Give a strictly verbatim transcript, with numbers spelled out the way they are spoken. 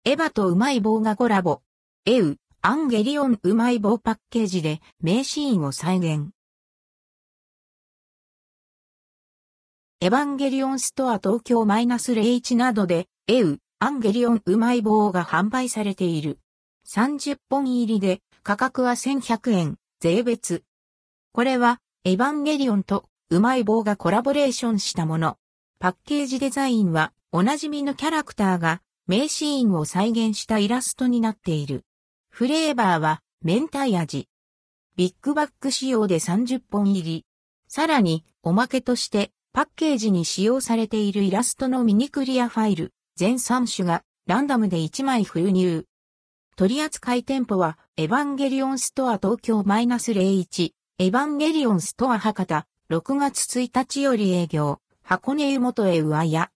エヴァとうまい棒がコラボ。エウ、アンゲリオンうまい棒パッケージで名シーンを再現。エヴァンゲリオンストア東京 ゼロいち などで、エウ、アンゲリオンうまい棒が販売されている。さんじゅっぽん入りで価格はせんひゃくえん、税別。これはエヴァンゲリオンとうまい棒がコラボレーションしたもの。パッケージデザインはおなじみのキャラクターが名シーンを再現したイラストになっている。フレーバーは明太味。ビッグバッグ仕様でさんじゅっぽん入り。さらにおまけとしてパッケージに使用されているイラストのミニクリアファイル全さん種がランダムでいちまい封入。取扱店舗はエヴァンゲリオンストア東京 ゼロいち、エヴァンゲリオンストア博多、ろくがつついたちより営業、箱根湯本へ上屋。